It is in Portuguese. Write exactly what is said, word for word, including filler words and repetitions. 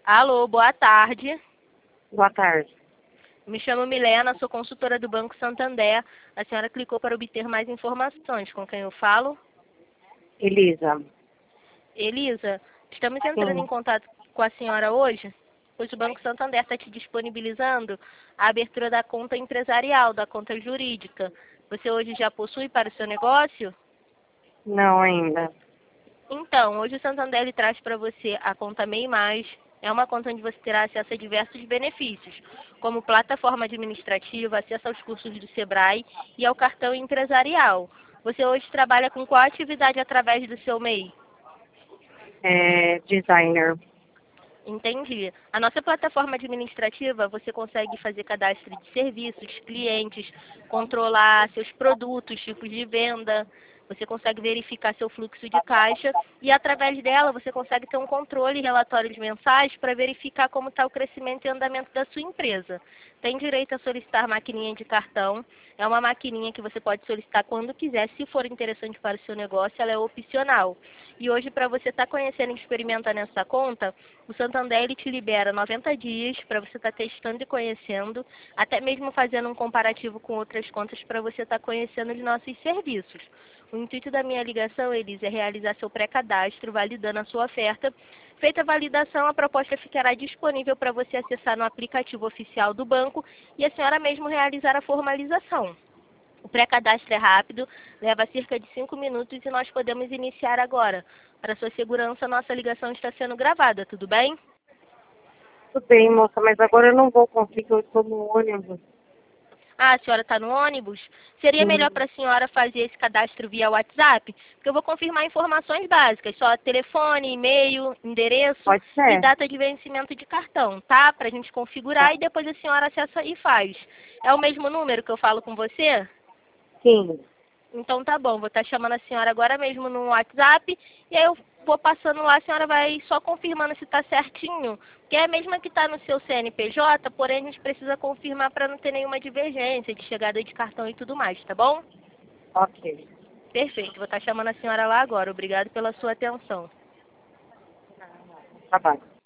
Alô, boa tarde. Boa tarde. Me chamo Milena, sou consultora do Banco Santander. A senhora clicou para obter mais informações. Com quem eu falo? Elisa. Elisa, estamos entrando Sim. em contato com a senhora hoje, pois o Banco Santander está te disponibilizando a abertura da conta empresarial, da conta jurídica. Você hoje já possui para o seu negócio? Não ainda. Então, hoje o Santander ele traz para você a conta MEI Mais. É uma conta onde você terá acesso a diversos benefícios, como plataforma administrativa, acesso aos cursos do Sebrae e ao cartão empresarial. Você hoje trabalha com qual atividade através do seu MEI? É designer. Entendi. A nossa plataforma administrativa, você consegue fazer cadastro de serviços, clientes, controlar seus produtos, tipos de venda, você consegue verificar seu fluxo de caixa e através dela você consegue ter um controle e relatórios mensais para verificar como está o crescimento e andamento da sua empresa. Tem direito a solicitar maquininha de cartão, é uma maquininha que você pode solicitar quando quiser, se for interessante para o seu negócio, ela é opcional. E hoje, para você estar conhecendo e experimentando essa conta, o Santander ele te libera noventa dias para você estar testando e conhecendo, até mesmo fazendo um comparativo com outras contas para você estar conhecendo os nossos serviços. O intuito da minha ligação, Elisa, é realizar seu pré-cadastro, validando a sua oferta. Feita a validação, a proposta ficará disponível para você acessar no aplicativo oficial do banco e a senhora mesmo realizar a formalização. O pré-cadastro é rápido, leva cerca de cinco minutos e nós podemos iniciar agora. Para sua segurança, nossa ligação está sendo gravada, tudo bem? Tudo bem, moça, mas agora eu não vou conseguir, eu estou no ônibus. Ah, a senhora está no ônibus? Seria melhor Sim. para a senhora fazer esse cadastro via WhatsApp? Porque eu vou confirmar informações básicas, só telefone, e-mail, endereço Pode e ser? data de vencimento de cartão, tá? Para a gente configurar Tá. e depois a senhora acessa e faz. É o mesmo número que eu falo com você? Sim. Então tá bom, vou estar chamando a senhora agora mesmo no WhatsApp e aí eu vou passando lá, a senhora vai só confirmando se está certinho, porque é a mesma que está no seu C N P J, porém a gente precisa confirmar para não ter nenhuma divergência de chegada de cartão e tudo mais, tá bom? Ok. Perfeito, vou estar chamando a senhora lá agora. Obrigado pela sua atenção. Tá bom.